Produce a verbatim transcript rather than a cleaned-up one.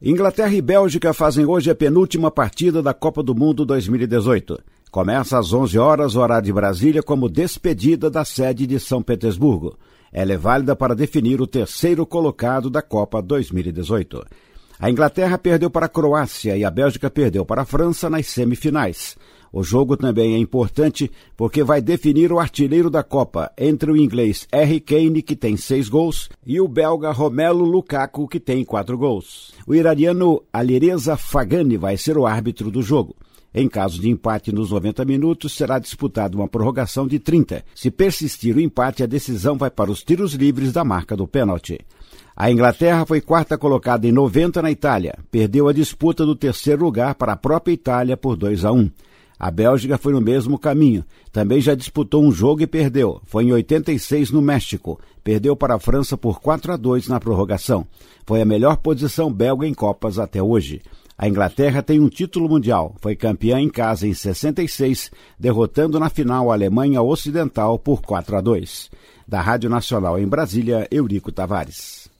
Inglaterra e Bélgica fazem hoje a penúltima partida da Copa do Mundo dois mil e dezoito. Começa às onze horas, horário de Brasília, como despedida da sede de São Petersburgo. Ela é válida para definir o terceiro colocado da Copa dois mil e dezoito. A Inglaterra perdeu para a Croácia e a Bélgica perdeu para a França nas semifinais. O jogo também é importante porque vai definir o artilheiro da Copa entre o inglês Harry Kane, que tem seis gols, e o belga Romelu Lukaku, que tem quatro gols. O iraniano Alireza Fagani vai ser o árbitro do jogo. Em caso de empate nos noventa minutos, será disputada uma prorrogação de trinta. Se persistir o empate, a decisão vai para os tiros livres da marca do pênalti. A Inglaterra foi quarta colocada em noventa na Itália. Perdeu a disputa do terceiro lugar para a própria Itália por dois a um. A Bélgica foi no mesmo caminho. Também já disputou um jogo e perdeu. Foi em oitenta e seis no México. Perdeu para a França por quatro a dois na prorrogação. Foi a melhor posição belga em Copas até hoje. A Inglaterra tem um título mundial. Foi campeã em casa em sessenta e seis, derrotando na final a Alemanha Ocidental por quatro a dois. Da Rádio Nacional em Brasília, Eurico Tavares.